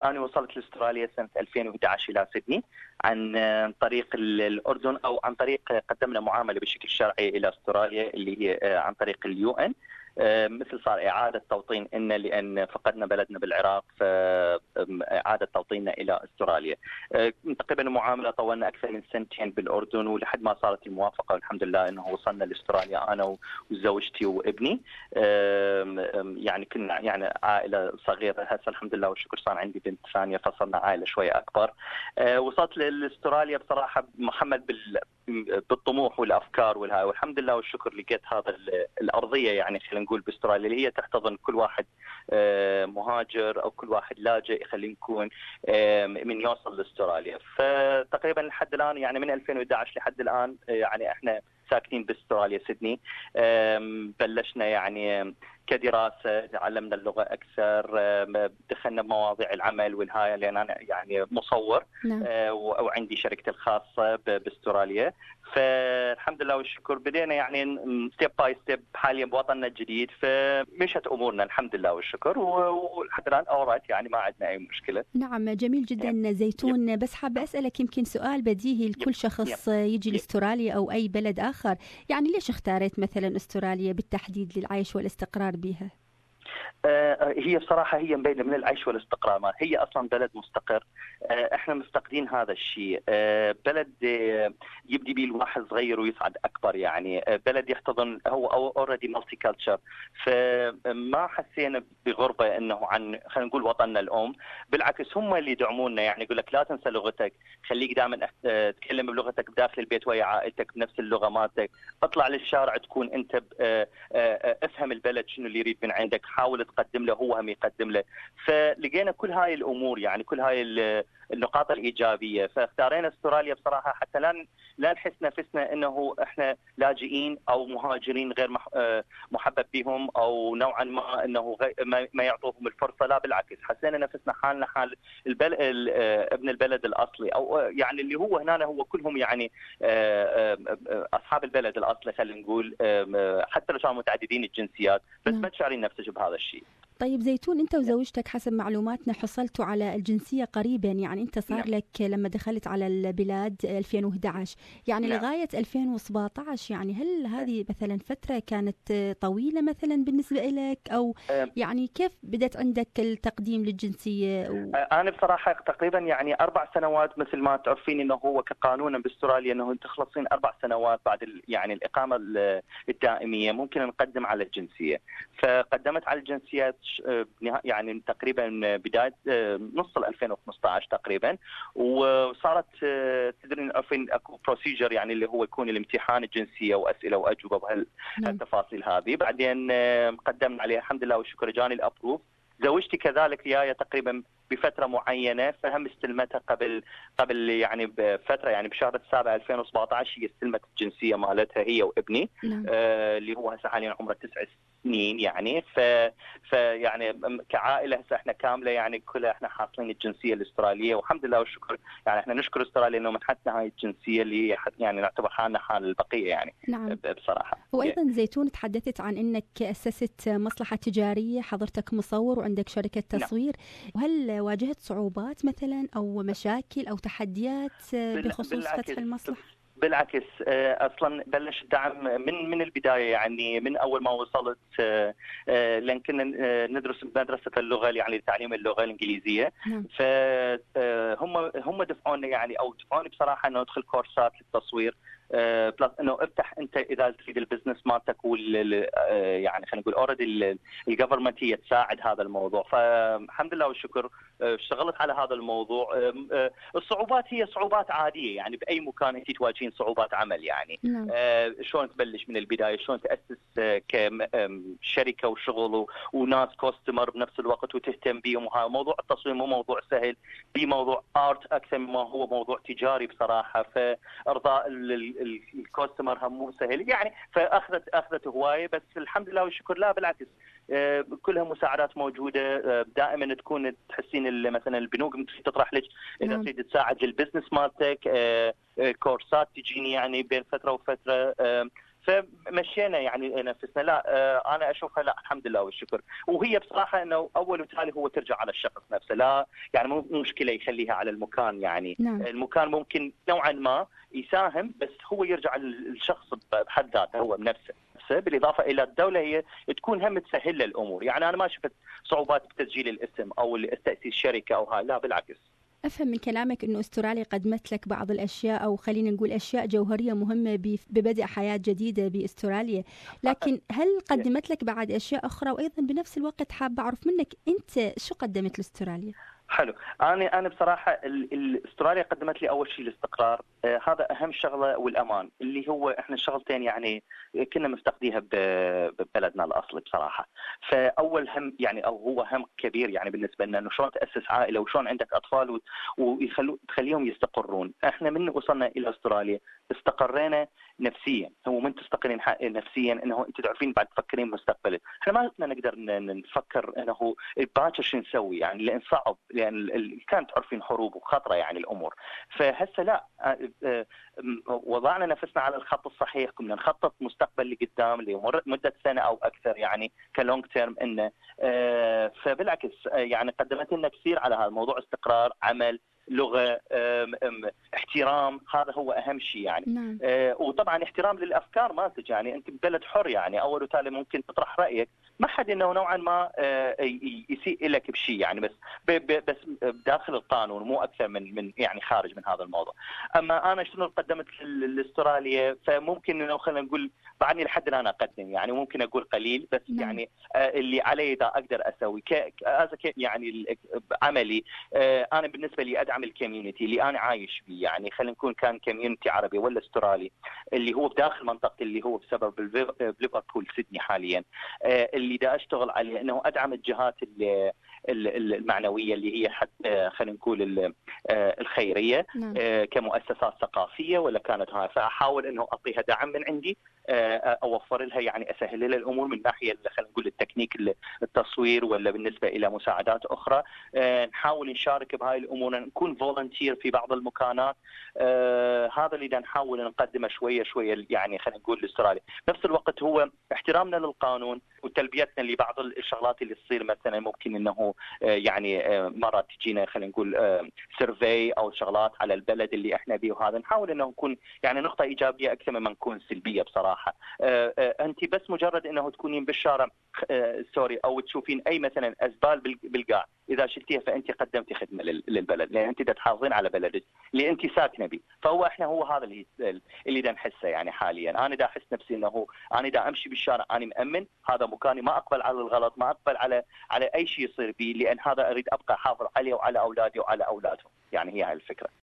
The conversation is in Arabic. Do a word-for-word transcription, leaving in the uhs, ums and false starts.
أنا وصلت لاستراليا سنة ألفين وإحدى عشر إلى سيدني عن طريق الأردن، أو عن طريق قدمنا معاملة بشكل شرعي إلى استراليا اللي هي عن طريق اليو إن، مثل صار إعادة توطين إن لأن فقدنا بلدنا بالعراق، فإعادة توطيننا إلى استراليا. تقريبا المعاملة طولنا أكثر من سنتين بالأردن، ولحد ما صارت الموافقة والحمد لله أنه وصلنا لاستراليا أنا وزوجتي وابني. يعني كنا يعني عائلة صغيرة، هسه الحمد لله والشكر صار عندي بنت ثانية، فصرنا عائلة شوية أكبر. وصلت لاستراليا بصراحة محمد بالطموح والأفكار والهاي، والحمد لله والشكر لقيت هذا الأرضية يعني خلينا نقول باستراليا اللي هي تحتضن كل واحد مهاجر او كل واحد لاجئ خلينا نكون من يوصل لاستراليا. فتقريبا لحد الان يعني من ألفين وإحدى عشر لحد الان يعني احنا ساكنين باستراليا سيدني. بلشنا يعني كدراسة، تعلمنا اللغة أكثر، دخلنا بمواضيع العمل والهاي، لأن أنا يعني مصور نعم. وعندي شركتي الخاصة باستراليا. فالحمد لله والشكر بدينا يعني ستيب باي ستيب حاليا بوطننا الجديد، فمشت أمورنا الحمد لله والشكر، ولحد الآن أورات يعني ما عندنا أي مشكلة. نعم جميل جدا يب. زيتون يب. بس حابة أسألك يمكن سؤال بديهي لكل شخص يب. يجي يب. لاستراليا أو أي بلد آخر، يعني ليش اختاريت مثلا استراليا بالتحديد للعيش والاستقرار بها؟ هي بصراحة هي مبينة من العيش والاستقرار، ما هي أصلا بلد مستقر، احنا مفتقدين هذا الشيء. بلد يبدي به الواحد صغير ويصعد أكبر، يعني بلد يحتضن هو اوريدي مالتي كلتشر، فما حسينا بغربة انه عن خلينا نقول وطننا الأم. بالعكس هم اللي يدعمونا، يعني يقول لك لا تنسى لغتك، خليك دائما تتكلم بلغتك بداخل البيت ويا عائلتك بنفس اللغة مالتك، اطلع للشارع تكون انت افهم البلد شنو اللي يريد من عندك، حاول تقدم له هو هم يقدم له. فلقينا كل هاي الامور يعني كل هاي النقاط الايجابيه، فاختارينا استراليا بصراحه حتى لا لا نحس نفسنا انه احنا لاجئين او مهاجرين غير محبب بهم، او نوعا ما انه ما يعطوهم الفرصه، لا بالعكس حسينا نفسنا حالنا حال البل... ابن البلد الاصلي، او يعني اللي هو هنا هو كلهم يعني اصحاب البلد الاصلي خلينا نقول، حتى لو كانوا متعددين الجنسيات، بس ما تشعرين نفسك بهذا الشيء. طيب زيتون، انت وزوجتك حسب معلوماتنا حصلتوا على الجنسيه قريبا، يعني انت صار نعم. لك لما دخلت على البلاد ألفين وإحدى عشر يعني نعم. لغايه ألفين وسبعة عشر، يعني هل هذه مثلا فتره كانت طويله مثلا بالنسبه لك، او يعني كيف بدت عندك التقديم للجنسيه؟ و... انا بصراحه تقريبا يعني اربع سنوات، مثل ما تعرفين انه هو كقانونا باستراليا انه تخلصين اربع سنوات بعد يعني الاقامه الدائميه ممكن نقدم على الجنسيه. فقدمت على الجنسيات يعني تقريبا بدايه نص ألفين وخمسة عشر تقريبا، وصارت تدرين اكو بروسيجر يعني اللي هو يكون الامتحان الجنسيه واسئله واجوبه بهالتفاصيل هذه. بعدين قدمنا عليها الحمد لله والشكر جاني الابروف. زوجتي كذلك جايه تقريبا بفتره معينه، فهم استلمتها قبل قبل يعني بفتره، يعني بشهر السابع ألفين وسبعة عشر هي استلمت الجنسيه مالتها هي وابني نعم. آه اللي هو هسه حاليا عمره تسع سنين يعني. ف فيعني كعائله هسه احنا كامله يعني كلها احنا حاصلين الجنسيه الاستراليه، والحمد لله والشكر. يعني احنا نشكر استراليا انه منحتنا هاي الجنسيه اللي يعني نعتبر حالنا حال البقيه يعني نعم. بصراحه. وايضا زيتون تحدثت عن انك اسست مصلحه تجاريه، حضرتك مصور وعندك شركه تصوير، نعم. وهل واجهت صعوبات مثلا او مشاكل او تححديات بخصوص فتح المصلحه؟ بالعكس اصلا بلش الدعم من من البدايه، يعني من اول ما وصلت، لان كنا ندرس بمدرسه اللغه يعني تعليم اللغه الانجليزيه نعم. فهم هم دفعونا يعني او دفعوني بصراحه انه ادخل كورسات للتصوير، بلس انه افتح انت اذا تريد البزنس مالتك وال يعني خلينا نقول اوريدي الجفرمنت هي تساعد هذا الموضوع. فالحمد لله والشكر اشتغلت على هذا الموضوع. الصعوبات هي صعوبات عاديه، يعني باي مكان انت تواجهين صعوبات عمل يعني نعم. شلون تبلش من البدايه، شلون تاسس كشركه وشغل وناس كاستمر بنفس الوقت وتهتم بهم. موضوع التصوير مو موضوع سهل، بموضوع ارت اكثر مما هو موضوع تجاري بصراحه، فارضاء الكاستمر هم مو سهل يعني، فاخذت اخذت هوايه. بس الحمد لله والشكر لا بالعكس كلها مساعدات موجوده، دائما تكون تحسين مثلا البنوك تطرح لك اذا تريد تساعد للبزنس مالتك، كورسات تجيني يعني بين فتره وفتره، فمشينا يعني نفسنا. لا انا اشوفها لا الحمد لله والشكر. وهي بصراحه انه اول وتالي هو ترجع على الشخص نفسه، لا يعني مو مشكله يخليها على المكان. يعني نعم. المكان ممكن نوعا ما يساهم، بس هو يرجع للشخص بحد ذاته هو بنفسه. بالاضافه الى الدوله هي تكون هم تسهل له الامور. يعني انا ما شفت صعوبات بتسجيل الاسم او تاسيس شركه او هاي، لا بالعكس. أفهم من كلامك أنه أستراليا قدمت لك بعض الأشياء، أو خلينا نقول أشياء جوهرية مهمة ببدء حياة جديدة بأستراليا، لكن هل قدمت لك بعد أشياء أخرى؟ وأيضا بنفس الوقت حابة أعرف منك أنت شو قدمت لأستراليا؟ حلو. انا انا بصراحه استراليا قدمت لي اول شيء الاستقرار، آه هذا اهم شغله، والامان اللي هو احنا الشغلتين يعني كنا مفتقديها ببلدنا الاصلي بصراحه. فاول هم يعني او هو هم كبير يعني بالنسبه لنا انه شلون تاسس عائله وشلون عندك اطفال ويخلوا تخليهم يستقرون. احنا من وصلنا الى استراليا استقرينا نفسيا. هو من تستقرين نفسيا انه انت تعرفين بعد تفكرين مستقبلك. احنا ما كنا نقدر نفكر انه باكر شو نسوي يعني، لان صعب، لان كانت تعرفين حروب وخطره يعني الامور. فهسه لا وضعنا نفسنا على الخط الصحيح، كنا نخطط مستقبل لقدام لمده سنه او اكثر يعني كلونج تيرم انه. فبالعكس يعني قدمت لنا كثير على هذا الموضوع، استقرار، عمل، لغه، أم أم احترام، هذا هو اهم شيء يعني. نعم. أه وطبعا احترام للافكار مالتك. يعني انت ببلد حر يعني اول وتالي ممكن تطرح رايك، ما حد انه نوعا ما أه يسيء لك بشيء يعني، بس بس داخل القانون مو اكثر من من يعني خارج من هذا الموضوع. اما انا شنو قدمت لاستراليا، فممكن انه خلينا نقول بعدني لحد الان اقدم يعني، ممكن اقول قليل بس. نعم. يعني أه اللي علي اذا اقدر اسوي ك يعني عملي. أه انا بالنسبه لي ادعم الكوميونتي اللي انا عايش بيه. يعني خلينا نكون كان كوميونتي عربي ولا استرالي اللي هو بداخل منطقتي اللي هو بسبب بليفربول سيدني حاليا، اللي دا اشتغل عليه انه ادعم الجهات المعنويه اللي هي حتى خلينا نقول الخيريه. نعم. كمؤسسات ثقافيه ولا كانت هاي، فاحاول انه اعطيها دعم من عندي، اوفر لها يعني اسهل لها الامور من ناحيه خلينا نقول التكنيك التصوير ولا بالنسبه الى مساعدات اخرى. نحاول نشارك بهاي الامور، نكون فولنتير في بعض المكانات. هذا اللي دا نحاول نقدمه شويه شويه يعني خلينا نقول لاستراليا. نفس الوقت هو احترامنا للقانون وتلبيتنا لبعض الشغلات اللي تصير. مثلا ممكن انه يعني مرات تجينا خلينا نقول سيرفي او شغلات على البلد اللي احنا بيه، وهذا نحاول انه نكون يعني نقطه ايجابيه اكثر مما نكون سلبيه بصراحه. انت بس مجرد انه تكونين بالشارع سوري او تشوفين اي مثلا ازبال بالقاع، اذا شلتيها فانت قدمتي خدمه للبلد، لان انت دا تحافظين على بلدك اللي انت ساكنه به. فهو احنا هو هذا اللي اللي دا نحسه يعني حاليا. انا دا احس نفسي انه انا دا امشي بالشارع انا مأمن، هذا مكاني، ما اقبل على الغلط، ما اقبل على على اي شيء يصير بي، لان هذا اريد ابقى احافظ عليه وعلى اولادي وعلى اولادهم. يعني هي هاي الفكره.